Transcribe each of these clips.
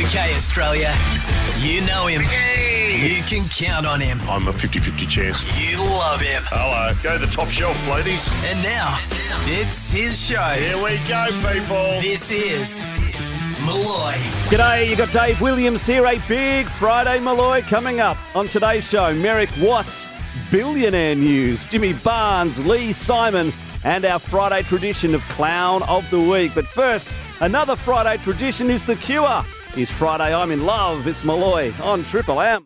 Okay, Australia, you know him. You can count on him. I'm a 50-50 chance. You love him. Hello. Go to the top shelf, ladies. And now, it's his show. Here we go, people. This is Malloy. G'day, you got Dave Williams here. A big Friday Malloy coming up on today's show. Merrick Watts, billionaire news. Jimmy Barnes, Lee Simon, and our Friday tradition of Clown of the Week. But first, another Friday tradition is The Cure. It's Friday, I'm in love. It's Malloy on Triple M.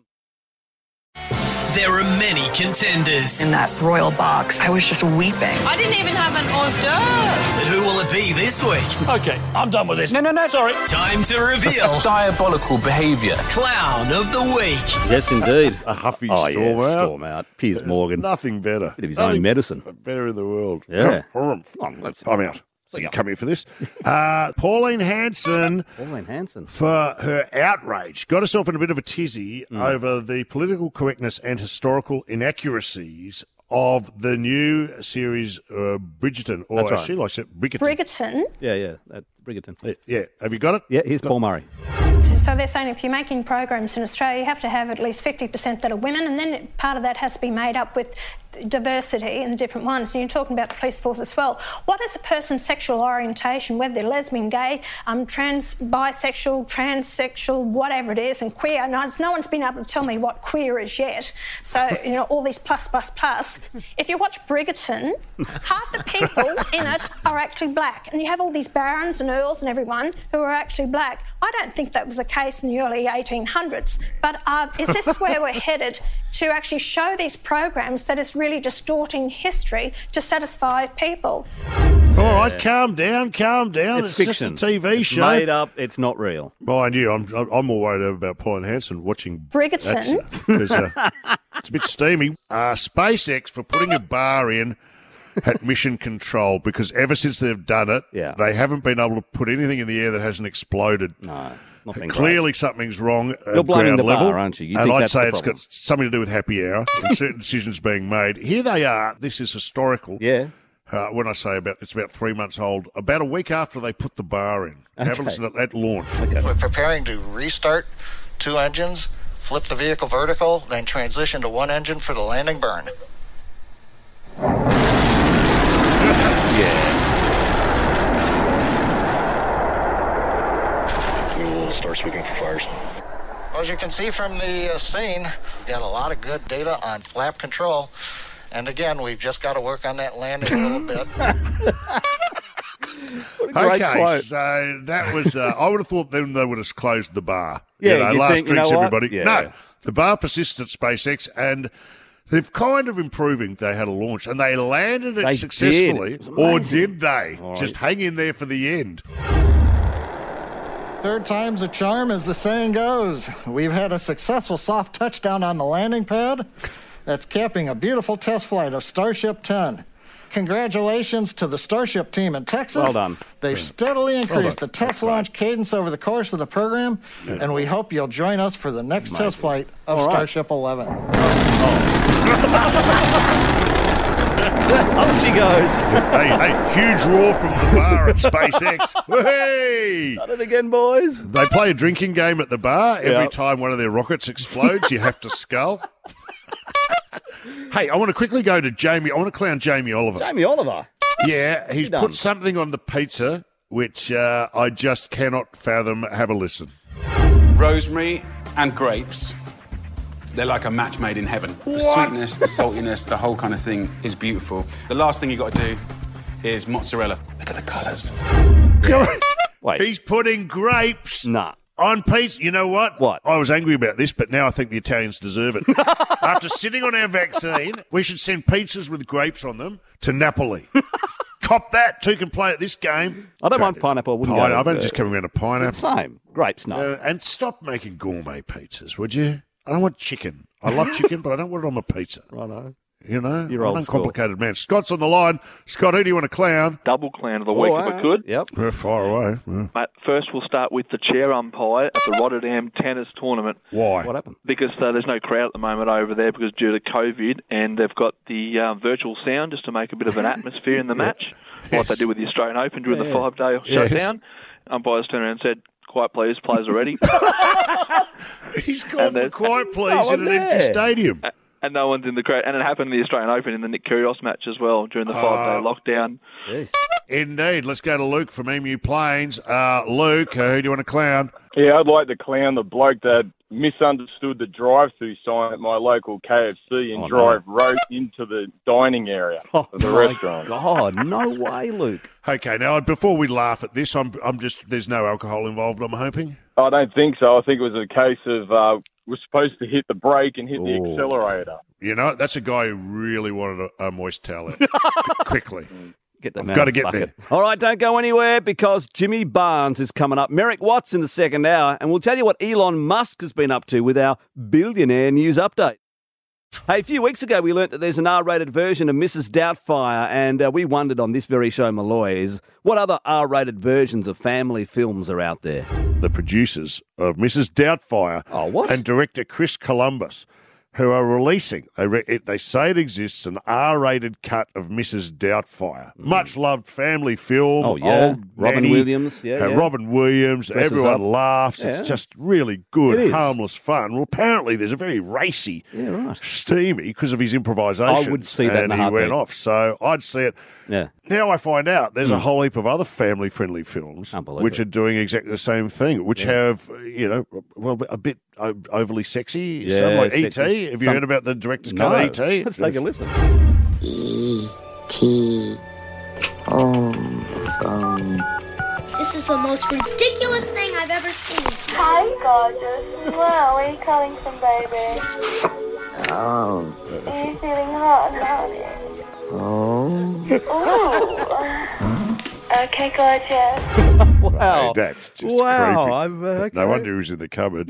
There are many contenders. In that royal box, I was just weeping. I didn't even have an hors d'oeuvre. But who will it be this week? Okay, I'm done with this. No, sorry. Time to reveal Diabolical behaviour. Clown of the Week. Yes, indeed. A Huffy Oh, Storm yeah, out. Storm out. Piers Morgan. Nothing better. Bit of his own medicine. Better in the world. Yeah. I'm out. See ya. Come here for this. Pauline Hanson, Pauline Hanson. for her outrage, got herself in a bit of a tizzy over the political correctness and historical inaccuracies of the new series Bridgerton. Or That's right. as she likes it, Bridgerton. Bridgerton. Yeah, Bridgerton. Yeah. Have you got it? Yeah, here's Paul Murray. So they're saying if you're making programs in Australia, you have to have at least 50% that are women, and then part of that has to be made up with diversity in the different ones. And you're talking about the police force as well. What is a person's sexual orientation, whether they're lesbian, gay, trans, bisexual, transsexual, whatever it is, and queer? No one's been able to tell me what queer is yet. So, all these plus. If you watch Bridgerton, half the people in it are actually black. And you have all these barons and earls and everyone who are actually black. I don't think that was the case in the early 1800s. But is this where we're headed, to actually show these programs that is really distorting history to satisfy people? All right, calm down. It's fiction. Just a TV It's show. made up. It's not real. Mind you, I'm more worried about Pauline Hanson watching Bridgerton. It's a bit steamy. SpaceX for putting a bar in at mission control, because ever since they've done it, they haven't been able to put anything in the air that hasn't exploded. No, it's not been Clearly something's wrong at You're blaming ground the level. bar, aren't you? You and think I'd that's say the it's problem. got something to do with happy hour and certain decisions being made. Here they are. This is historical. Yeah. When I say it's about 3 months old, about a week after they put the bar in. Have a listen to that launch. We're preparing to restart 2 engines, flip the vehicle vertical, then transition to 1 engine for the landing burn. We'll start sweeping for fires. Well, as you can see from the scene, we've got a lot of good data on flap control. And again, we've just got to work on that landing a little bit. Great Okay, quote. so that was, I would have thought then they would have closed the bar. Yeah, you'd last think, drinks, you know what? everybody. Yeah. No, the bar persists at SpaceX, and they're kind of improving. They had a launch, and they landed it They successfully. did. It was Or amazing. did they? All right. Just hang in there for the end. Third time's a charm, as the saying goes. We've had a successful soft touchdown on the landing pad. That's capping a beautiful test flight of Starship 10. Congratulations to the Starship team in Texas. Well done. They've steadily increased the That's test launch cadence over the course of the program, and we hope you'll join us for the next test flight of All right. Starship 11. Up she goes. hey, huge roar from the bar at SpaceX. Hey! Done it again, boys. They play a drinking game at the bar. Every Yeah. time one of their rockets explodes, you have to scull. Hey, I want to quickly go to Jamie. I want to clown Jamie Oliver. Jamie Oliver. Yeah, he's done? put something on the pizza which I just cannot fathom. Have a listen. Rosemary and grapes. They're like a match made in heaven. The sweetness, the saltiness, the whole kind of thing is beautiful. The last thing you got to do is mozzarella. Look at the colours. Wait. He's putting grapes Nah. on pizza. You know what? What? I was angry about this, but now I think the Italians deserve it. After sitting on our vaccine, we should send pizzas with grapes on them to Napoli. Cop that. Two can play at this game. I don't mind pineapple. I wouldn't go I've to- only just come around to pineapple. Same. Grapes, no. And stop making gourmet pizzas, would you? I don't want chicken. I love chicken, but I don't want it on my pizza. Righto. You know? You're I'm old an school. uncomplicated man. Scott's on the line. Scott, who do you want to clown? Double clown of the week, if I could. Yep. We're far away. Yeah. Mate, first we'll start with the chair umpire at the Rotterdam Tennis Tournament. Why? What happened? Because there's no crowd at the moment over there because due to COVID, and they've got the virtual sound just to make a bit of an atmosphere in the match, like they did with the Australian Open during the 5-day shutdown. Umpires turned around and said, Quiet Please plays already. He's gone for Quiet Please in an empty stadium. And no one's in the crowd. And it happened in the Australian Open in the Nick Kyrgios match as well during the 5-day lockdown. Jeez. Indeed. Let's go to Luke from Emu Plains. Luke, who do you want to clown? Yeah, I'd like to clown the bloke that misunderstood the drive-through sign at my local KFC and drove right into the dining area of the restaurant. God, no way, Luke. Okay, now, before we laugh at this, I'm just, there's no alcohol involved, I'm hoping? I don't think so. I think it was a case of we're supposed to hit the brake and hit the accelerator. You know, that's a guy who really wanted a moist towel out quickly. I've got to get there. All right, don't go anywhere because Jimmy Barnes is coming up. Merrick Watts in the second hour, and we'll tell you what Elon Musk has been up to with our billionaire news update. Hey, a few weeks ago we learnt that there's an R-rated version of Mrs. Doubtfire, and we wondered on this very show, Malloy, is what other R-rated versions of family films are out there? The producers of Mrs. Doubtfire and director Chris Columbus, who are releasing, they say it exists, an R-rated cut of Mrs. Doubtfire. Much-loved family film. Oh, yeah. Old Robin Nanny, Williams. Robin Williams. Dresses everyone up. laughs. Yeah. It's just really good, It is. harmless fun. Well, apparently there's a very racy, steamy, because of his improvisation. I would see that in a And he heartbeat. went off. So I'd see it. Yeah. Now I find out there's a whole heap of other family-friendly films which it. are doing exactly the same thing, which have, a bit overly sexy. Yeah, Some like sexy. E.T. Have you heard about the director's cut No. of E.T.? Let's take a listen. E.T. on the phone. This is the most ridiculous thing I've ever seen. Hi, gorgeous. Wow, where are you calling from, baby? Oh. Are you feeling hot, honey? Oh. Ooh. Okay, gorgeous. Wow. Hey, that's just creepy. No okay. wonder he was in the cupboard,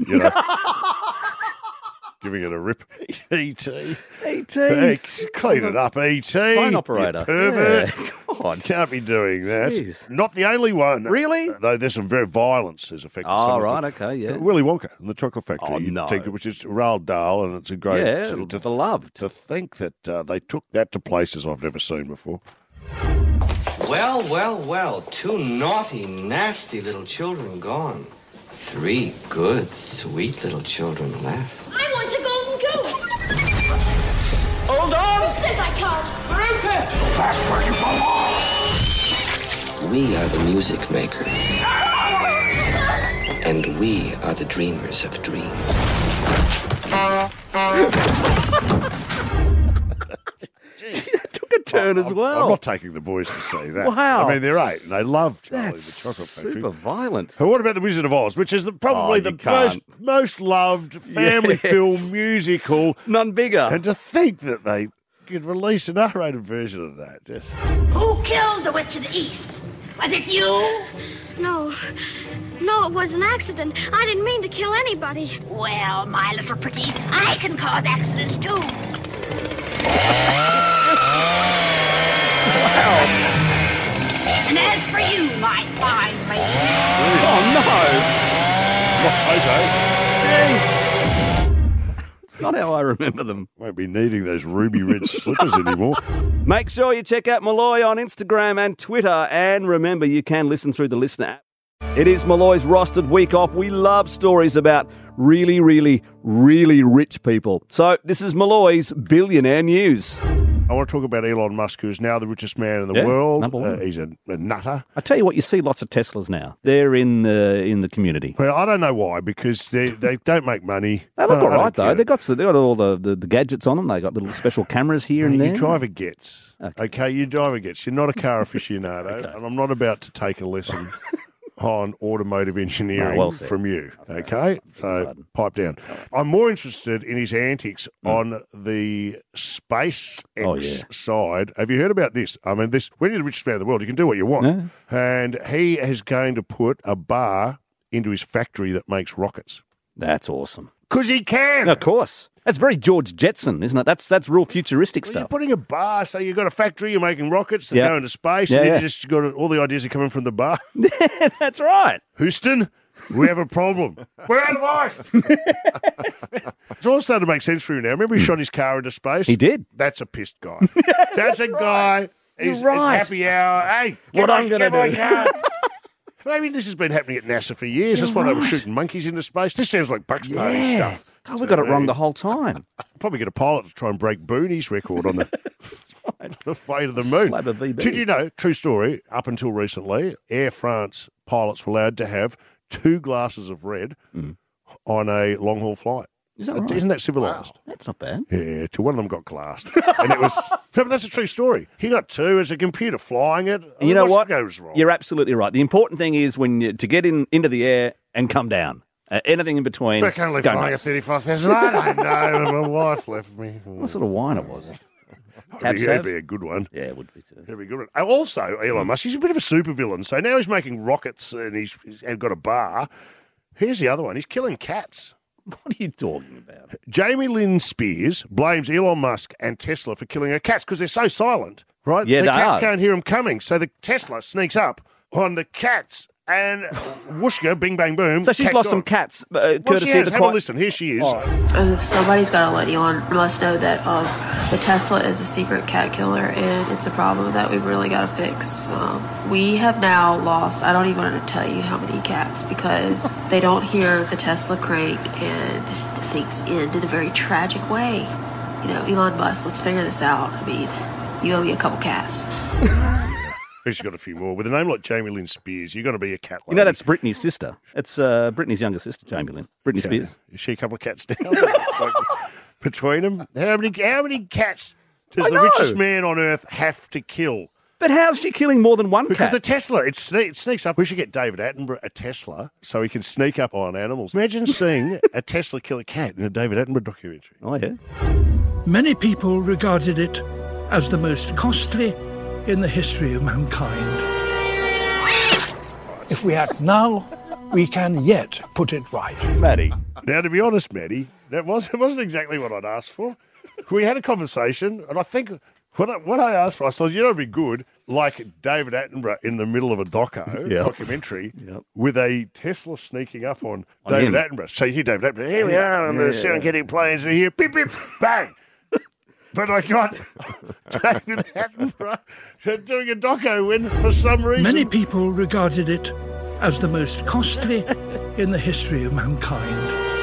giving it a rip. E.T. E.T. Hey, clean it up, E.T. Phone operator. You pervert. Yeah. God. Can't be doing that. Jeez. Not the only one. Really? Though there's some very violence is affected. Oh, some of right, it. okay, yeah. Willy Wonka and the Chocolate Factory. Oh, You no. take it, which is Roald Dahl, and it's a great... Yeah, beloved. To think that they took that to places I've never seen before. Well, well, well. 2 naughty, nasty little children gone. 3 good, sweet little children left. I want a golden goose. Hold on! Who says I can't? Veruca! Back where you belong! We are the music makers. And we are the dreamers of dreams. That took a turn as well. I'm not taking the boys to see that. Wow. I mean, they're 8 and they love Charlie That's the Chocolate Factory. super violent. But what about The Wizard of Oz, which is probably you the can't. most loved family Yes. film musical? None bigger. And to think that they could release an R-rated version of that. Just... Who killed the Witch of the East? Was it you? No. No, it was an accident. I didn't mean to kill anybody. Well, my little pretty, I can cause accidents too. And as for you, my fine lady. Oh, Not Toto. Jeez. It's not how I remember them. Won't be needing those ruby red slippers anymore. Make sure you check out Malloy on Instagram and Twitter. And remember, you can listen through the Listener app. It is Malloy's rostered week off. We love stories about really, really, really rich people. So this is Malloy's Billionaire News. I want to talk about Elon Musk, who is now the richest man in the Yeah, world. number one. He's a nutter. I tell you what, you see lots of Teslas now. They're in the community. Well, I don't know why, because they don't make money. They look all I don't right, though. care. They got all the gadgets on them. They got little special cameras here and there. You drive a Getz. Okay, you drive a Getz. You're not a car aficionado, and I'm not about to take a lesson on automotive engineering well said. from you. Okay? So pipe down. I'm more interested in his antics on the SpaceX side. Have you heard about this? I mean, when you're the richest man in the world, you can do what you want. Yeah. And he is going to put a bar into his factory that makes rockets. That's awesome. Because he can. Of course. That's very George Jetson, isn't it? That's real futuristic You're stuff. putting a bar, so you've got a factory, you're making rockets that Yeah. go into space, Yeah, and yeah. you just got all the ideas are coming from the bar. That's right. Houston, we have a problem. We're out of ice. It's all starting to make sense for you now. Remember he shot his car into space? He did. That's a pissed guy. That's a guy. You're It's right. happy hour. Hey, What I'm gonna do. Maybe this has been happening at NASA for years. That's why they were shooting monkeys into space. This sounds like Bugs Bunny stuff. God, we got it wrong the whole time. Probably get a pilot to try and break Booney's record on the way to the moon. Slab of VB. Did you know, true story, up until recently, Air France pilots were allowed to have 2 glasses of red on a long-haul flight. Is that right? Isn't that civilised? Wow, that's not bad. Yeah, till one of them got glassed. And it was... No, but that's a true story. He got 2 as a computer flying it. You know what? Goes wrong? You're absolutely right. The important thing is to get into the air and come down. Anything in between. We're currently flying a 35,000. I don't know. My wife left me. What sort of wine it was? It'd be a good one. Yeah, it would be too. It'd be a good one. Also, Elon Musk, he's a bit of a supervillain. So now he's making rockets and he's got a bar. Here's the other one. He's killing cats. What are you talking about? Jamie Lynn Spears blames Elon Musk and Tesla for killing her cats because they're so silent, right? Yeah, the they cats are. can't hear them coming. So the Tesla sneaks up on the cats and whooshka, bing, bang, boom. So she's cat lost gone. some cats Well, courtesy she has. of the Have a listen. Here she is. Somebody's got to let Elon Musk know that the Tesla is a secret cat killer, and it's a problem that we've really got to fix. We have now lost, I don't even want to tell you how many cats, because they don't hear the Tesla crank, and things end in a very tragic way. You know, Elon Musk, let's figure this out. I mean, you owe me a couple cats. She's got a few more. With a name like Jamie Lynn Spears, you've got to be a cat lady. You know, that's Britney's sister. It's Britney's younger sister, Jamie Lynn. Britney Spears. Is she a couple of cats down? Between them? How many cats does the richest man on earth have to kill? But how's she killing more than one Because cat? the Tesla, it sneaks up. We should get David Attenborough a Tesla so he can sneak up on animals. Imagine seeing a Tesla kill a cat in a David Attenborough documentary. Oh, yeah. Many people regarded it as the most costly in the history of mankind. If we act now, we can yet put it right. Maddie. Now, to be honest, Maddie, it wasn't exactly what I'd asked for. We had a conversation, and I think what I asked for, I thought, it'd be good, like David Attenborough in the middle of a documentary with a Tesla sneaking up on David Attenborough. So you hear David Attenborough, here we are on the Serengeti Plains, and you hear beep, beep, bang. But I got David Attenborough doing a doco when, for some reason... Many people regarded it as the most costly in the history of mankind.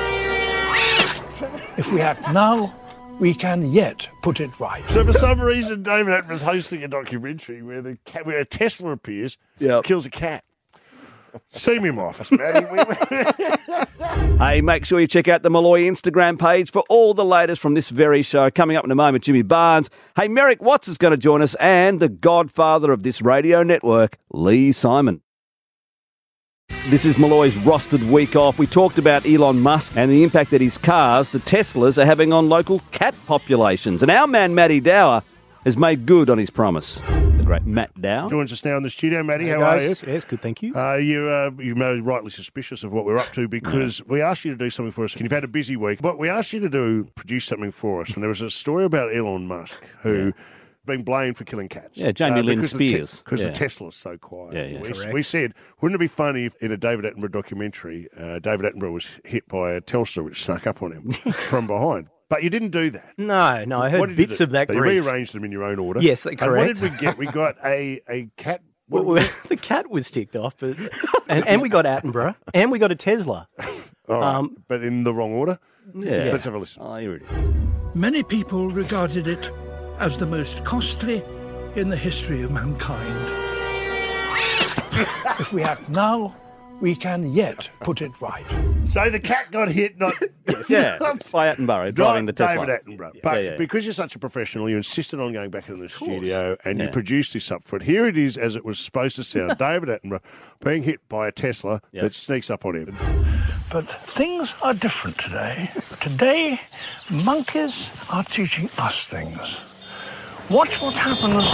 If we act now, we can yet put it right. So for some reason, David Attenborough's hosting a documentary where a Tesla appears, kills a cat. See me in my office, Maddie. Hey, make sure you check out the Malloy Instagram page for all the latest from this very show. Coming up in a moment, Jimmy Barnes. Hey, Merrick Watts is going to join us, and the godfather of this radio network, Lee Simon. This is Malloy's rostered week off. We talked about Elon Musk and the impact that his cars, the Teslas, are having on local cat populations. And our man, Matty Dower, has made good on his promise. The great Matt Dower joins us now in the studio. Matty, how guys. are you? Yes, good, thank you. You may be rightly suspicious of what we're up to because we asked you to do something for us. You've had a busy week, but we asked you to produce something for us. And there was a story about Elon Musk who... being blamed for killing cats. Yeah, Jamie Lynn Spears. Because the Tesla's so quiet. Yeah, we said, wouldn't it be funny if in a David Attenborough documentary, David Attenborough was hit by a Telstra which snuck up on him from behind? But you didn't do that. No, I heard bits of that You grief. rearranged them in your own order. Yes, And correct. what did we get? We got a cat... The cat was ticked off, but and we got Attenborough, and we got a Tesla. All right, but in the wrong order? Yeah. Let's have a listen. Oh, here it is. Many people regarded it as the most costly in the history of mankind. If we act now, we can yet put it right. So the cat got hit, not... by Attenborough driving the Tesla. David Attenborough. But because you're such a professional, you insisted on going back into the studio and you produced this up for it. Here it is as it was supposed to sound. David Attenborough being hit by a Tesla that sneaks up on him. But things are different today. Today, monkeys are teaching us things. Watch what happens.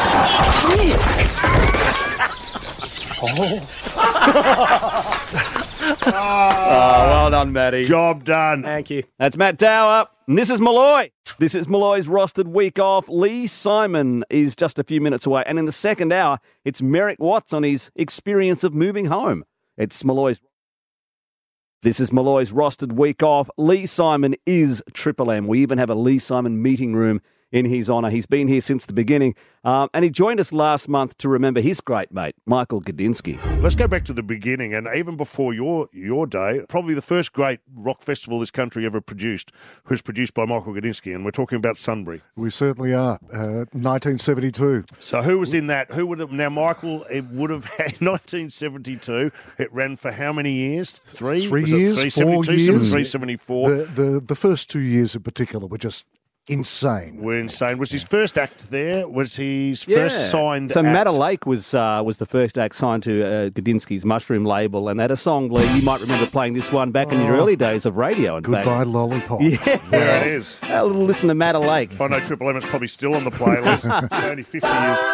Well done, Matty. Job done. Thank you. That's Matt Dower. And this is Malloy. This is Malloy's rostered week off. Lee Simon is just a few minutes away. And in the second hour, it's Merrick Watts on his experience of moving home. It's Malloy's... This is Malloy's rostered week off. Lee Simon is Triple M. We even have a Lee Simon meeting room in his honour. He's been here since the beginning, and he joined us last month to remember his great mate, Michael Gudinski. Let's go back to the beginning, and even before your day, probably the first great rock festival this country ever produced was produced by Michael Gudinski, and we're talking about Sunbury. We certainly are. 1972. So who was in that? Who would have... Now, Michael, it would have had 1972. It ran for how many years? 3 years, 4 years. 374. The first 2 years in particular were just insane. We're insane. Was his first act there? Was his first signed So act? Matta Lake was the first act signed to Gudinski's Mushroom label, and they had a song, Lee, you might remember playing this one back in your early days of radio, in fact. Goodbye Lollipop. Yeah. There it is. A little listen to Matta Lake. I know Triple M is probably still on the playlist. Only 50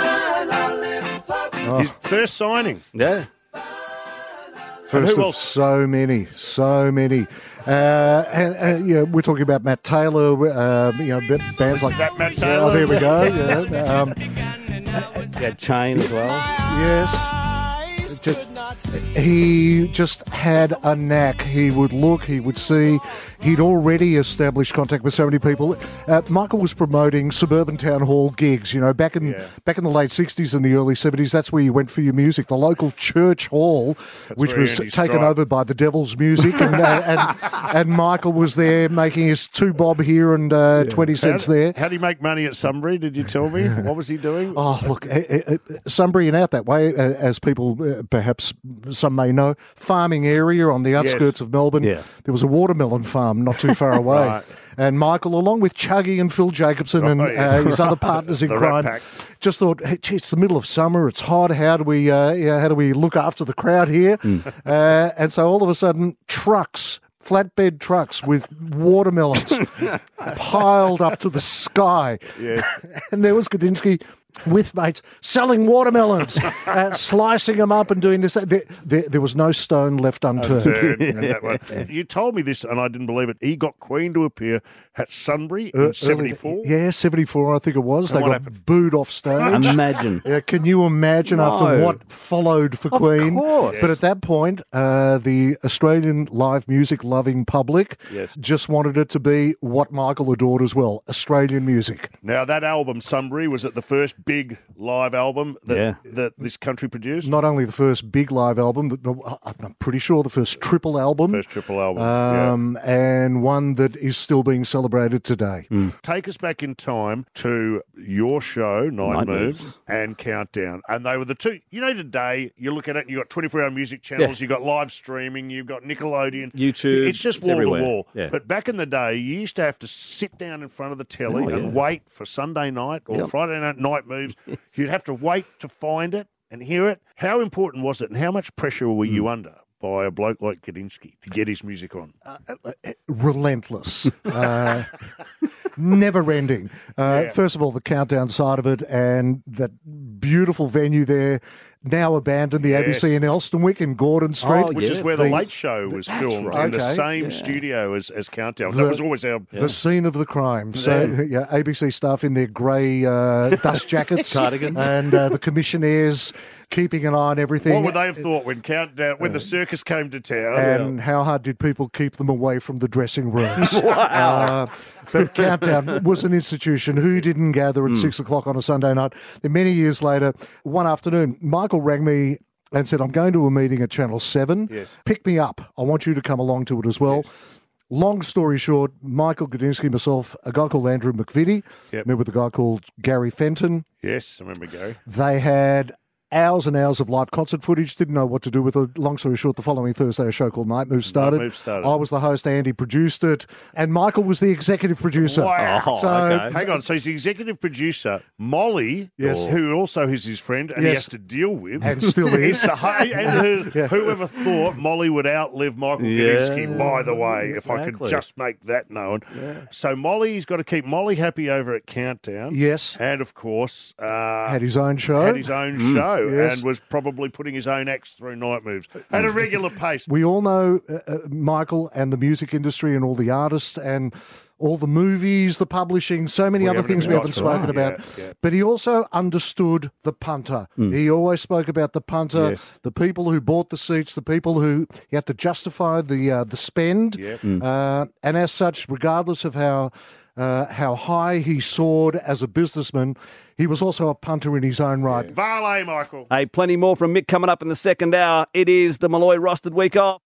years. His first signing. Yeah. First who of else? so many. And we're talking about Matt Taylor, bands like that. Matt Taylor. Oh, there we go. Yeah. Yeah, Chain as well. Yes. He just had a knack. He would look, he would see. He'd already established contact with so many people. Michael was promoting suburban town hall gigs, back in the late 60s and the early 70s. That's where you went for your music. The local church hall, which was taken over by the Devil's Music, and Michael was there making his 2 bob here and 20 cents there. How did he make money at Sunbury? Did you tell me? What was he doing? Oh, look, Sunbury and out that way, as people perhaps some may know, farming area on the outskirts of Melbourne. Yeah. There was a watermelon farm not too far away. Right. And Michael, along with Chuggy and Phil Jacobson and his other partners in crime, just thought, hey, gee, it's the middle of summer, it's hot, how do we look after the crowd here? And so all of a sudden, flatbed trucks with watermelons piled up to the sky. Yeah. And there was Gudinski with mates selling watermelons, slicing them up and doing this. There was no stone left unturned. You told me this and I didn't believe it. He got Queen to appear at Sunbury in 74? Yeah, 74 I think it was. They got booed off stage. Imagine. Can you imagine after what followed for Queen? Of course. But at that point, the Australian live music loving public just wanted it to be what Michael adored as well, Australian music. Now that album, Sunbury, was it the first big live album that this country produced? Not only the first big live album, I'm pretty sure the first triple album. And one that is still being celebrated today. Take us back in time to your show, Night Moves, and Countdown. And they were the two. Today, you look at it and you've got 24-hour music channels, you've got live streaming, you've got Nickelodeon. YouTube. It's just wall to wall. Yeah. But back in the day, you used to have to sit down in front of the telly and wait for Sunday night or Friday night moves. You'd have to wait to find it and hear it. How important was it and how much pressure were you under by a bloke like Gudinski to get his music on? Relentless. Never ending. First of all, the Countdown side of it and that beautiful venue there, now abandoned, the ABC in Elstonwick in Gordon Street. Which is where The Late Show was filmed in the same studio as Countdown. That was always the scene of the crime. So, ABC staff in their grey dust jackets. Cardigans. And the commissionaires keeping an eye on everything. What would they have thought when the circus came to town? And how hard did people keep them away from the dressing rooms? But Countdown was an institution. Who didn't gather at 6 o'clock on a Sunday night? Then many years later, one afternoon, Michael rang me and said, I'm going to a meeting at Channel 7. Yes. Pick me up. I want you to come along to it as well. Yes. Long story short, Michael Gudinski, myself, a guy called Andrew McVitie, met with a guy called Gary Fenton. Yes, I remember Gary. They had hours and hours of live concert footage, didn't know what to do with it. Long story short, the following Thursday, a show called Night Moves started. I was the host, Andy produced it, and Michael was the executive producer. Wow. So, hang on, so he's the executive producer, Molly, who also is his friend, and he has to deal with. And still is. Whoever thought Molly would outlive Michael Gudinski, by the way, if I could just make that known. Yeah. So Molly's got to keep Molly happy over at Countdown. Yes. And, of course... had his own show. And was probably putting his own acts through Night Moves at a regular pace. We all know Michael and the music industry and all the artists and all the movies, the publishing, so many other things we haven't spoken about. Yeah. But he also understood the punter. He always spoke about the punter, the people who bought the seats, the people who he had to justify the spend. And as such, regardless of how how high he soared as a businessman. He was also a punter in his own right. Varley, Michael. Hey, plenty more from Mick coming up in the second hour. It is the Malloy Rostered Week Off.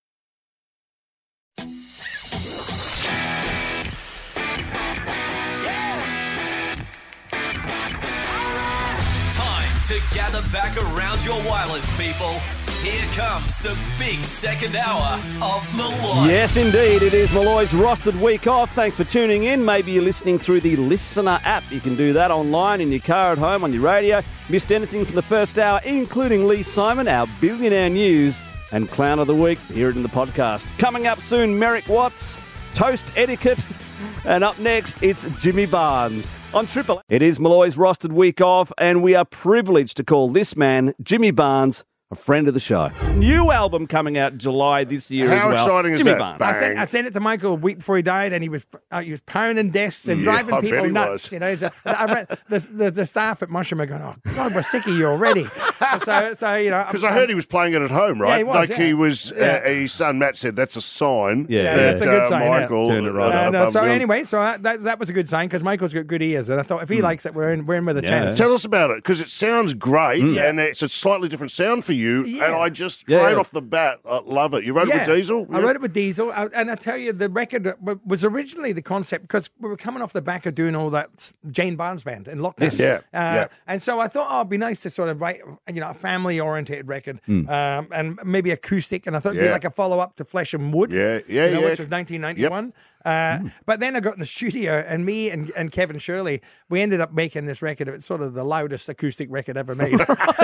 To gather back around your wireless, people. Here comes the big second hour of Malloy. Yes, indeed. It is Malloy's Rostered Week Off. Thanks for tuning in. Maybe you're listening through the Listener app. You can do that online, in your car, at home, on your radio. Missed anything from the first hour, including Lee Simon, our billionaire news, and Clown of the Week. Hear it in the podcast. Coming up soon, Merrick Watts, toast etiquette. And up next, it's Jimmy Barnes on Triple. It is Malloy's Rostered Week Off, and we are privileged to call this man, Jimmy Barnes, a friend of the show. New album coming out July this year as well. How exciting is Jimmy that? Barnes. I sent it to Michael a week before he died, and he was pounding desks and driving people nuts. Was. You know, I read the staff at Mushroom are going, "Oh God, we're sick of you already." so you know, because I heard he was playing it at home, right? Yeah, he was. He was. His son Matt said that's a sign. Yeah, that, that's a good sign. Michael turned it right. So anyway, that was a good sign because Michael's got good ears, and I thought if he likes it, we're in with a chance. Tell us about it because it sounds great, and it's a slightly different sound for you, and I just straight off the bat, I love it. You wrote it with Diesel? I wrote it with Diesel, and I tell you, the record was originally the concept because we were coming off the back of doing all that Jane Barnes band in lockdown. Yes. And so I thought, it'd be nice to sort of write, a family-oriented record, and maybe acoustic, and I thought it'd be like a follow-up to Flesh and Wood, which was 1991. But then I got in the studio, and me and Kevin Shirley, we ended up making this record. It's sort of the loudest acoustic record ever made.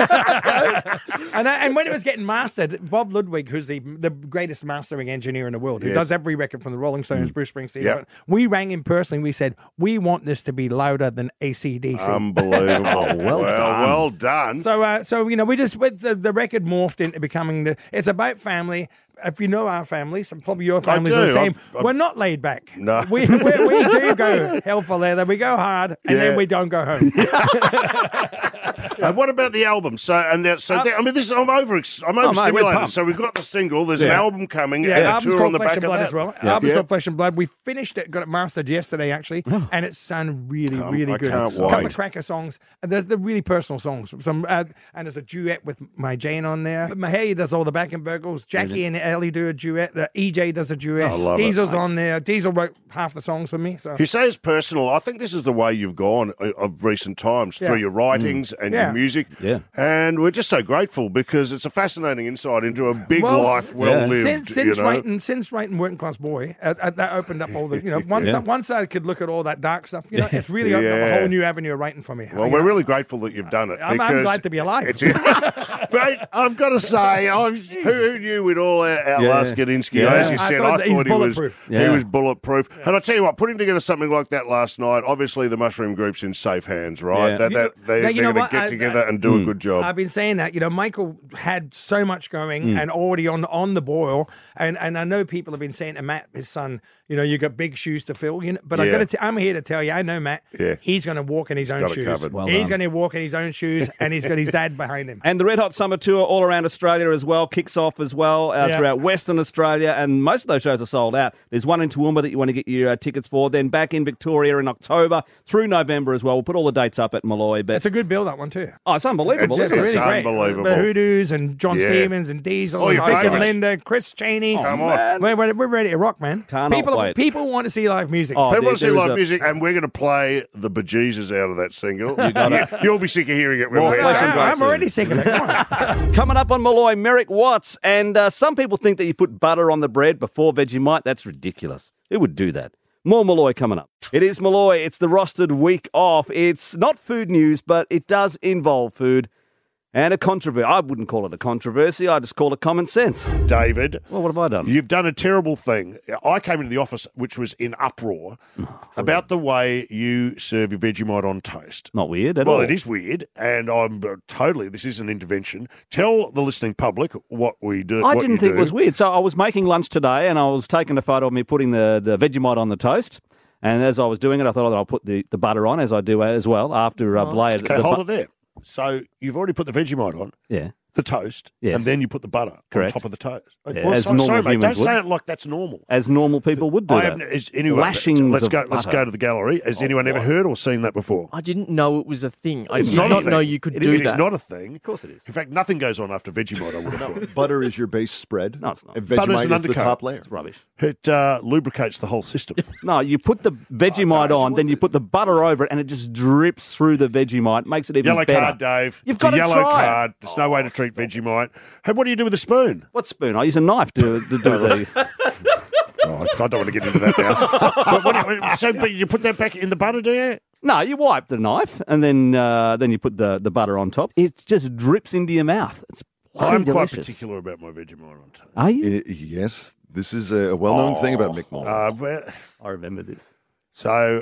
and when it was getting mastered, Bob Ludwig, who's the greatest mastering engineer in the world, who does every record from the Rolling Stones, Bruce Springsteen, we rang him personally. We said, we want this to be louder than AC/DC. Unbelievable. well done. So we just the record morphed into becoming it's about family. If you know our families, and probably your families are the same, we're not laid back. No. We do go hell for leather. We go hard, and then we don't go home. What about the album? I'm overstimulated. So we've got the single. There's an album coming, and a tour on the back of that. As well. Album's called Flesh and Blood. We finished it, got it mastered yesterday actually, and it sounded really good. Can't A couple of cracker songs. They're really personal songs. Some and there's a duet with my Jane on there. Mahey does all the backing vocals. Jackie and Ellie do a duet. The EJ does a duet. I love Diesel's on there. Diesel wrote half the songs for me. So you say it's personal. I think this is the way you've gone of recent times through your writings and your music. Yeah. And we're just so grateful because it's a fascinating insight into a big life well lived. Since writing Working Class Boy, that opened up all the once I could look at all that dark stuff. It's really opened up a whole new avenue of writing for me. Well, we're really grateful that you've done it. I'm glad to be alive. Mate, I've got to say, who knew we'd all outlast Gadinsky? As you said, I thought he was bulletproof. And I tell you what, putting together something like that last night, obviously the Mushroom Group's in safe hands, right? They're going to get together and do a good job. I've been saying that. Michael had so much going and already on the boil, and I know people have been saying to Matt, his son, you got big shoes to fill. But I'm here to tell you, I know Matt. He's going to walk in his own shoes. He's going to walk in his own shoes, and he's got his dad behind him. And the Red Hot Summer Tour all around Australia as well kicks off as well throughout Western Australia, and most of those shows are sold out. There's one in Toowoomba that you want to get your tickets for. Then back in Victoria in October through November as well. We'll put all the dates up at Malloy. But it's a good build, that one too. Oh, it's unbelievable. It's really great. Unbelievable. The Hoodoos and John Stevens and Diesel and Vic and Linda, Chris Cheney. Come on. We're ready to rock, man. People want to see live music. People want to see live music, and we're going to play the bejesus out of that single. You'll be sick of hearing it. I'm already sick of it. Coming up on Malloy, Merrick Watts. And some people think that you put butter on the bread before Vegemite. That's ridiculous. Who would do that? More Malloy coming up. It is Malloy. It's the Rostered Week Off. It's not food news, but it does involve food. And a controversy. I wouldn't call it a controversy. I just call it common sense. David. Well, what have I done? You've done a terrible thing. I came into the office, which was in uproar, about the way you serve your Vegemite on toast. Not weird at all. Well, it is weird, and I'm this is an intervention. Tell the listening public what we do. I didn't think it was weird. So I was making lunch today, and I was taking a photo of me putting the Vegemite on the toast. And as I was doing it, I thought I'll put the butter on, as I do as well, after I've layered hold it there. So you've already put the Vegemite on. Yeah. the toast, Yes. and then you put the butter Correct. on top of the toast. Yeah, Well, as sorry, normal mate, humans don't say would. it like that's normal. As normal people would do I that. haven't. Anyway, Lashings let's of go. Let's butter. go to the gallery. Has anyone ever heard or seen that before? I didn't know it was a thing. I It's did not a not thing. know you could It do is- that. It's not a thing. Of course it is. In fact, nothing goes on after Vegemite. I would have thought. Butter is your base spread. No, it's not. And Butter's Vegemite an is the undercoat. top layer. It's rubbish. It lubricates the whole system. No, you put the Vegemite on, then you put the butter over it, and it just drips through the Vegemite, makes it even Yellow better. card, Dave. You've It's got a to yellow try it. card. There's no way to treat Vegemite. Hey, what do you do with a spoon? What spoon? I use a knife to do the... Oh, I don't want to get into that now. But you put that back in the butter, do you? No, you wipe the knife, and then you put the butter on top. It just drips into your mouth. It's I'm quite delicious. particular about my Vegemite on toast. Are you? Yes, this is a well-known thing about Mick Mullins. I remember this. So,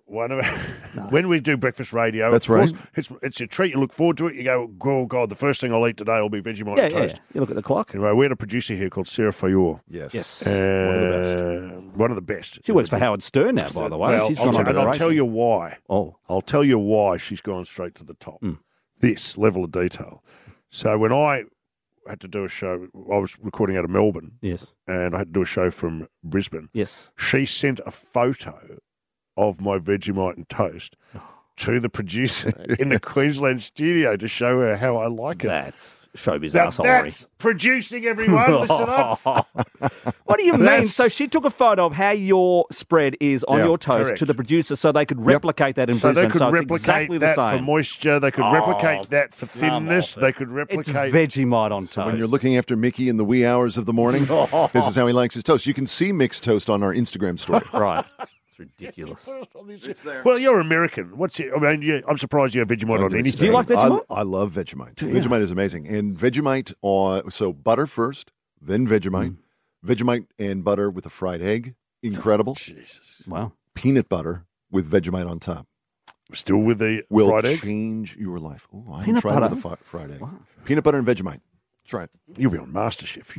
when we do breakfast radio, That's of course, right. it's a treat. You look forward to it. You go, oh, God, the first thing I'll eat today will be Vegemite Yeah, on toast. yeah. You look at the clock. Anyway, we had a producer here called Sarah Fayor. Yes. Yes. One of the best. She works for Howard Stern now, by the way. Well, She's I'll gone tell- on and I'll duration. tell you why. Oh. I'll tell you why she's gone straight to the top. This level of detail. So when I had to do a show, I was recording out of Melbourne. Yes. And I had to do a show from Brisbane. Yes. She sent a photo of my Vegemite and toast to the producer in the Queensland studio to show her how I like it. That's showbiz That's assholery. producing, everyone. Listen up. What do you mean? That's- So she took a photo of how your spread is on Yeah, your toast correct. to the producer so they could replicate that in So they Brisbane. could So it's replicate exactly the that same. for moisture. They could replicate that for come thinness. off it. They could It's replicate. Vegemite on toast. When you're looking after Mickey in the wee hours of the morning, this is how he likes his toast. You can see Mick's toast on our Instagram story. Right. It's ridiculous. It's there. Well, you're American. What's it? I mean, I'm surprised you have Vegemite on anything. Do you like Vegemite? I love Vegemite. Yeah. Vegemite is amazing. And Vegemite, so butter first, then Vegemite. Vegemite and butter with a fried egg. Incredible. Jesus. Wow. Peanut butter with Vegemite on top. Still with the Will fried egg? change your life. Oh, I haven't Peanut tried it butter? with a fried egg. Peanut butter and Vegemite. Try it. You'll be on MasterChef.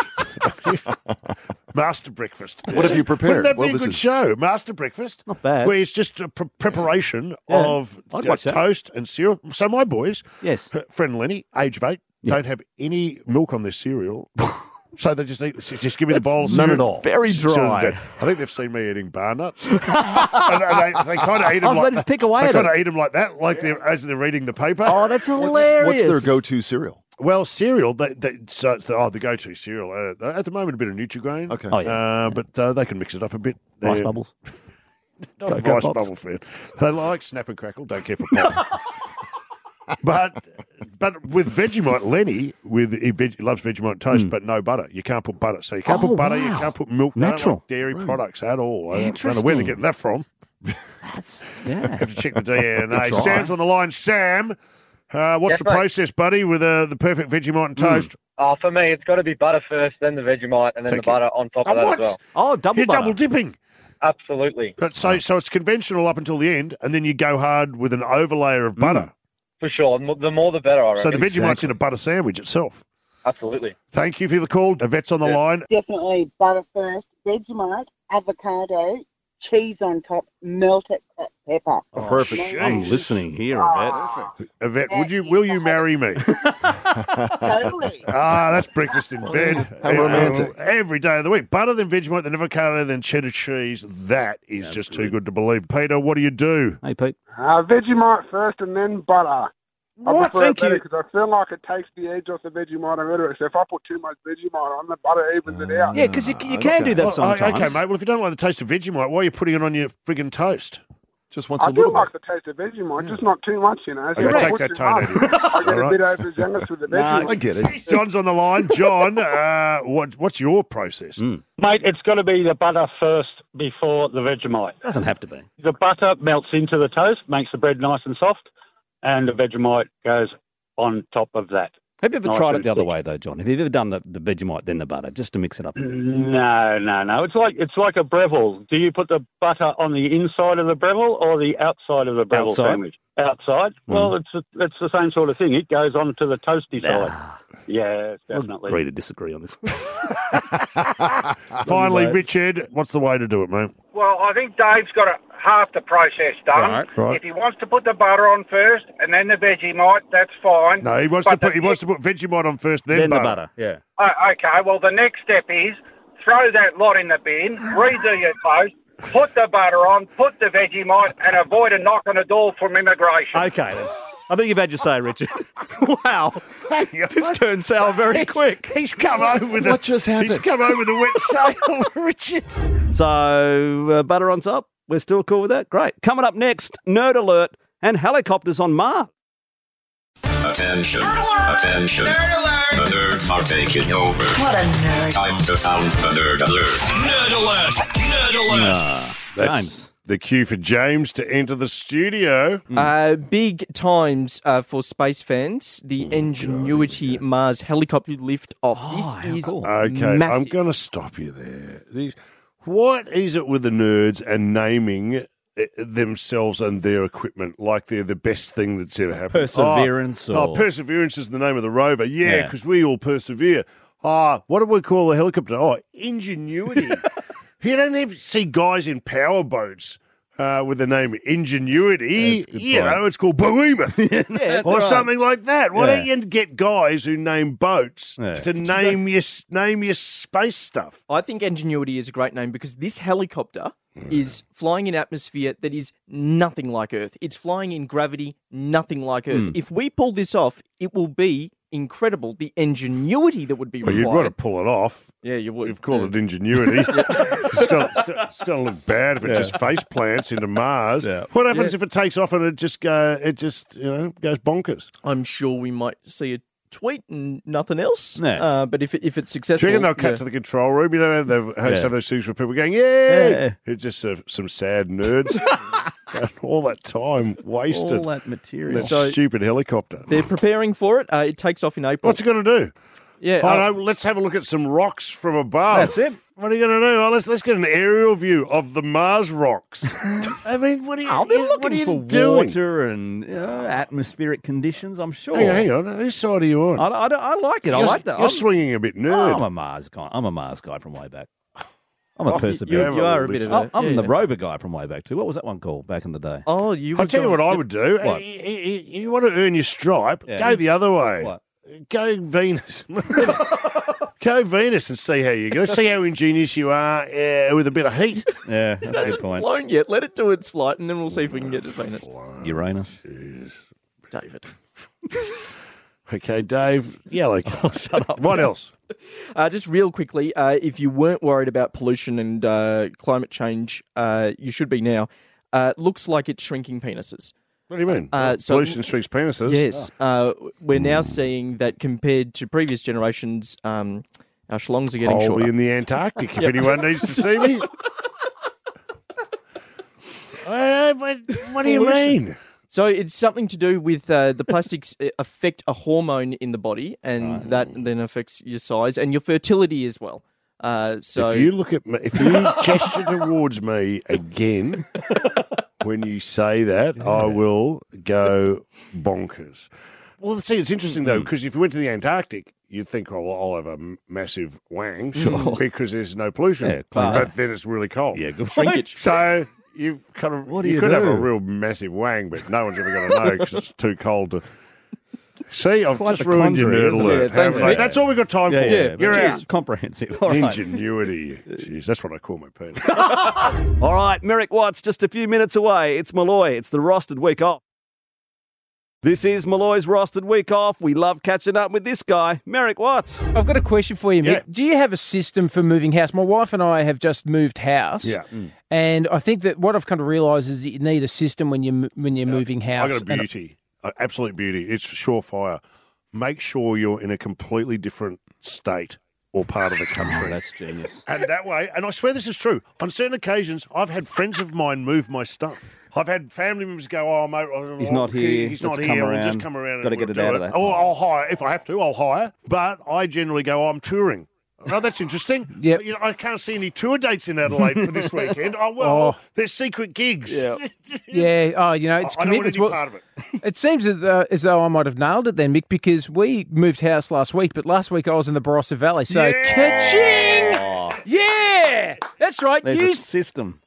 Master Breakfast. What have you prepared? Wouldn't that Well, be a this good is- show? Master Breakfast. Not bad. Where it's just a preparation Yeah. of I'd watch that. toast and cereal. So my boys, Yes. her friend Lenny, age of 8, don't have any milk on their cereal. So they just eat. Just give me the bowl of none cereal. at all. Very dry. I think they've seen me eating bar nuts. and they kind of eat them Oh, so like they just pick away They at kind it. of eat them like that, like as they're reading the paper. Oh, that's hilarious. What's their go-to cereal? Well, cereal. So it's the go-to cereal at the moment. A bit of Nutri-Grain. Okay. Oh, yeah. But they can mix it up a bit. Rice bubbles. Not a Cocoa rice Pops. bubble fan. They like Snap and Crackle. Don't care for pop. But with Vegemite, Lenny he loves Vegemite toast, but no butter. You can't put butter. So you can't Oh, put butter. You wow. can't put milk. They don't Natural. like dairy products at all. I don't know where Interesting. they're getting that from. That's, yeah. Have to check the DNA. Try. Sam's on the line. Sam, what's Yes, the mate. process, buddy, with the perfect Vegemite and toast? Oh, for me, it's got to be butter first, then the Vegemite, and then Thank the you. butter on top of that what? as well. Oh, double You're butter. double dipping. Absolutely. But so it's conventional up until the end, and then you go hard with an overlayer of butter. For sure. The more the better, I So reckon. the Vegemite's in a butter sandwich itself. Absolutely. Thank you for the call. Yvette's on the line. Definitely butter first, Vegemite, avocado, cheese on top, melted pepper. Perfect. I'm listening here, Yvette. Yvette, will you marry me? Totally. That's breakfast in bed. How romantic. Every day of the week. Butter, then Vegemite, then avocado, then cheddar cheese. That is just too good to believe. Peter, what do you do? Hey, Pete. Vegemite first and then butter. I What? prefer Thank it better you. because I feel like it takes the edge off the Vegemite and rid. So if I put too much Vegemite on, the butter evens it out. Yeah, because you can do that Well, sometimes. okay, mate. Well, if you don't like the taste of Vegemite, why are you putting it on your friggin' toast? Just wants I a do little like bit. the taste of Vegemite, just not too much, So Okay, if I take put that too tone much, out of it. I get All a right. bit overzealous with the Vegemite. I get it. John's on the line. John, what's your process? Mate, it's got to be the butter first before the Vegemite. Doesn't have to be. The butter melts into the toast, makes the bread nice and soft, and the Vegemite goes on top of that. Have you ever Nice tried it and the other quick. way, though, John? Have you ever done the Vegemite, then the butter, just to mix it up? No. It's like a Breville. Do you put the butter on the inside of the Breville or the outside of the Breville Outside. sandwich? Outside. Well, it's the same sort of thing. It goes on to the toasty side. Yeah, definitely. Agree to disagree on this. Finally, Richard, what's the way to do it, mate? Well, I think Dave's got half the process done. Right. If he wants to put the butter on first and then the Vegemite, that's fine. No, he wants to put Vegemite on first, then the butter. butter. Yeah. Okay, well, the next step is throw that lot in the bin, redo your toast, put the butter on, put the Vegemite, and avoid a knock on the door from immigration. Okay, then. I think you've had your say, Richard. Wow. This turned sour very quick. He's come over with What just happened? He's come over with a wet sail, Richard. So, butter on top. We're still cool with that? Great. Coming up next, Nerd Alert and helicopters on Mars. Attention. Attention. Nerd alert. The nerds are taking over. What a nerd. Time to sound the nerd alert. Nerd alert. Nerd alert. That's the cue for James to enter the studio. Big times for space fans. The Ingenuity Mars helicopter lift off. This is Okay, massive. I'm going to stop you there. What is it with the nerds and naming themselves and their equipment like they're the best thing that's ever happened? Perseverance Perseverance is the name of the rover. Yeah, Yeah. because we all persevere. What do we call the helicopter? Ingenuity. You don't ever see guys in power boats with the name Ingenuity. It's called Behemoth or something like that. Why don't you get guys who name boats to name your space stuff? I think Ingenuity is a great name because this helicopter is flying in atmosphere that is nothing like Earth. It's flying in gravity, nothing like Earth. If we pull this off, it will be incredible. The ingenuity that would be Well, required. you'd want to pull it off. Yeah, you would. You've called it Ingenuity. It's going to look bad if it just face plants into Mars. What happens if it takes off and it just goes bonkers? I'm sure we might see a tweet and nothing else. Yeah. But if it's Do successful, you reckon they'll cut to the control room? You know, they've some of those things where people going, yeah. It's just some sad nerds. All that time wasted. All that material. That stupid helicopter. They're preparing for it. It takes off in April. What's it going to do? Yeah, I know. Let's have a look at some rocks from above. That's it. What are you going to do? Let's get an aerial view of the Mars rocks. I mean, what are you for doing? Water and atmospheric conditions, I'm sure. Hang on. Whose side are you on? I like it. I like that. You're swinging a bit nerd. I'm a Mars guy. I'm a Mars guy from way back. I'm a perseverance. You are a bit of a... I'm the rover guy from way back too. What was that one called back in the day? Oh, you. I'll tell you what I would do. What? You want to earn your stripe? Yeah. Go the other way. What? Go Venus. Go Venus and see how you go. See how ingenious you are with a bit of heat. Yeah, that's It a good hasn't point. flown yet. Let it do its flight, and then we'll see if we can get to Venus. Uranus. David. Okay, Dave. Yellow. Oh, shut up. What else? Just real quickly, if you weren't worried about pollution and climate change, you should be now. Looks like it's shrinking penises. What do you mean? Pollution shrinks penises? Yes. We're now seeing that compared to previous generations, our schlongs are getting I'll shorter. be in the Antarctic if anyone needs to see me. What do you mean? So it's something to do with the plastics affect a hormone in the body, and that then affects your size and your fertility as well. So if you look at me, if you gesture towards me again when you say that, I will go bonkers. Well, see, it's interesting though, because if you went to the Antarctic, you'd think, oh, well, I'll have a massive wang because there's no pollution, but then it's really cold. Yeah, good shrinkage. So you kind of you could have a real massive wang, but no one's ever going to know because it's too cold to. See, I've Quite just the ruined your conjuring, nerd isn't alert. it? haven't I? mate. That's all we've got time for. You're Cheers. out. Comprehensive. All right. Ingenuity. Jeez, that's what I call my penis. All right, Merrick Watts, just a few minutes away. It's Malloy. It's the rostered week off. This is Malloy's rostered week off. We love catching up with this guy, Merrick Watts. I've got a question for you, Mick. Yeah. Do you have a system for moving house? My wife and I have just moved house. Yeah. And I think that what I've come to realise is that you need a system when you're moving house. I got a beauty, absolute beauty. It's surefire. Make sure you're in a completely different state or part of the country. That's genius. And that way, and I swear this is true, on certain occasions, I've had friends of mine move my stuff. I've had family members go, oh, mate, He's not here. He's not Let's here. come We'll just around. come around Gotta and get we'll it out do of there. Or I'll hire. If I have to, I'll hire. But I generally go, I'm touring. Oh, that's interesting. Yep. You know, I can't see any tour dates in Adelaide for this weekend. Oh, well, there's secret gigs. Yeah. Yeah. Oh, you know, it's I don't want commitments. any part of it. It seems as though I might have nailed it then, Mick, because we moved house last week, but last week I was in the Barossa Valley. So, ka-ching! Oh, Yeah! That's right. there's a system.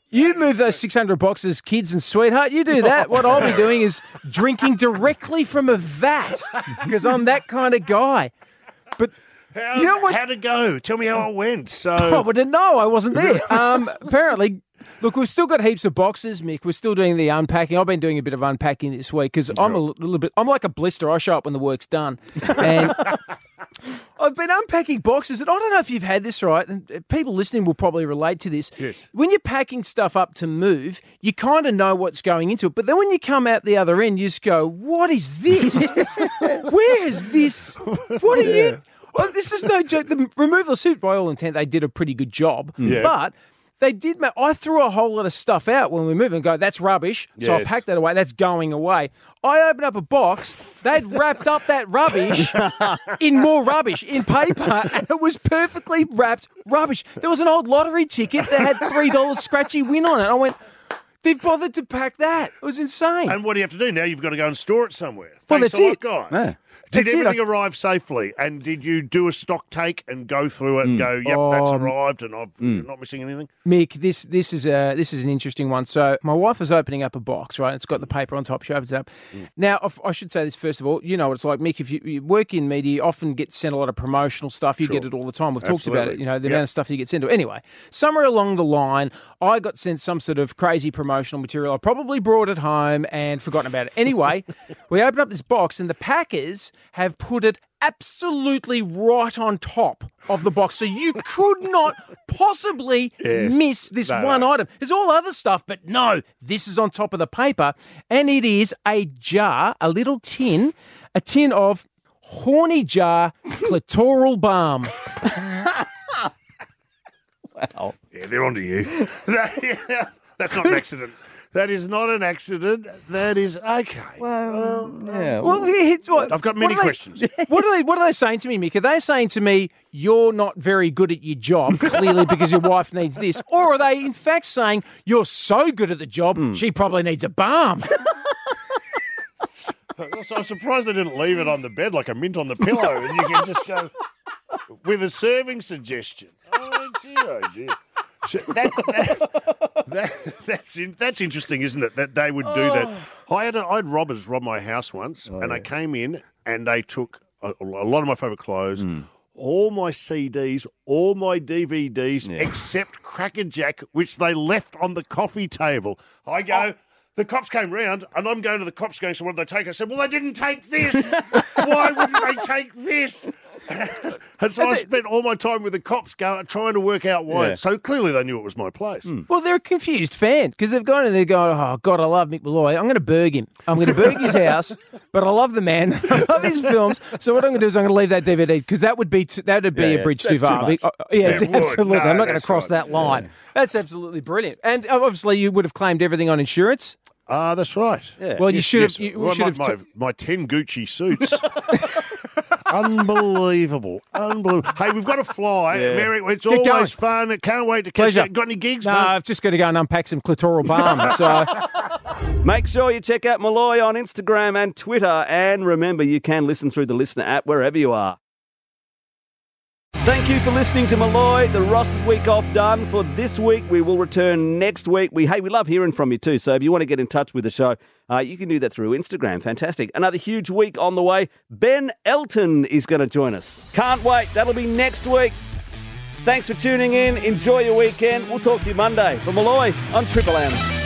You move those 600 boxes, kids and sweetheart. You do that. What I'll be doing is drinking directly from a vat because I'm that kind of guy. But how'd it go? Tell me how it went. So I wouldn't know. I wasn't there. Apparently, look, we've still got heaps of boxes, Mick. We're still doing the unpacking. I've been doing a bit of unpacking this week because I'm a little bit. I'm like a blister. I show up when the work's done, and I've been unpacking boxes. And I don't know if you've had this, right? And people listening will probably relate to this. Yes. When you're packing stuff up to move, you kind of know what's going into it. But then when you come out the other end, you just go, "What is this? Where is this? What are you?" Well, this is no joke. The removal suit, by all intent, they did a pretty good job. Yeah. But they did. I threw a whole lot of stuff out when we moved and go, that's rubbish. So I Yes. packed that away. That's going away. I opened up a box. They'd wrapped up that rubbish in more rubbish, in paper, and it was perfectly wrapped rubbish. There was an old lottery ticket that had $3 scratchy win on it. I went, they've bothered to pack that. It was insane. And what do you have to do now? You've got to go and store it somewhere. Well, Thanks that's a lot, it. guys. Yeah. Did That's it. everything arrive safely? And did you do a stock take and go through it and go, yep, that's arrived and I'm not missing anything? Mick, this is an interesting one. So my wife was opening up a box, right? It's got the paper on top. She opens it up. Now, I should say this first of all. You know what it's like, Mick. If you work in media, you often get sent a lot of promotional stuff. You get it all the time. We've talked about it. You know, the amount of stuff you get sent to. Anyway, somewhere along the line, I got sent some sort of crazy promotional material. I probably brought it home and forgotten about it. Anyway, we opened up this box and the packers have put it absolutely right on top of the box. So you could not possibly miss this one item. There's all other stuff, but no, this is on top of the paper. And it is a jar, a little tin, a tin of horny jar clitoral balm. Wow. Yeah, they're onto you. That's not an accident. That is not an accident. That is okay. Well, yeah. Well, I've got many questions. What are they saying to me, Mick? Are they saying to me, you're not very good at your job, clearly because your wife needs this? Or are they, in fact, saying, you're so good at the job, she probably needs a balm? So I'm surprised they didn't leave it on the bed like a mint on the pillow and you can just go with a serving suggestion. Oh, dear. That's interesting, isn't it? That they would do that. I had robbers rob my house once, and they came in and they took a lot of my favourite clothes, all my CDs, all my DVDs, except Cracker Jack, which they left on the coffee table. I go. The cops came round, and I'm going to the cops going, so what did they take? I said, well, they didn't take this. Why wouldn't they take this? And so I spent all my time with the cops trying to work out why. Yeah. So clearly they knew it was my place. Well, they're a confused fan because they've gone and they're going, oh, God, I love Mick Malloy. I'm going to burg him. I'm going to burg his house, but I love the man. I love his films. So what I'm going to do is I'm going to leave that DVD because that would be a bridge too far. Absolutely. I'm not going to cross that line. Yeah. That's absolutely brilliant. And obviously you would have claimed everything on insurance. That's right. Yeah. Well, you should have. My 10 Gucci suits. Unbelievable. Hey, we've got to fly. Yeah. Mary, it's Get always going. fun. Can't wait to catch Pleasure. you. Got any gigs? No, I've just got to go and unpack some clitoral balm. So make sure you check out Malloy on Instagram and Twitter. And remember, you can listen through the Listener app wherever you are. Thank you for listening to Malloy. The rostered week off done for this week. We will return next week. We love hearing from you too. So if you want to get in touch with the show, you can do that through Instagram. Fantastic. Another huge week on the way. Ben Elton is going to join us. Can't wait. That'll be next week. Thanks for tuning in. Enjoy your weekend. We'll talk to you Monday. For Malloy on Triple M.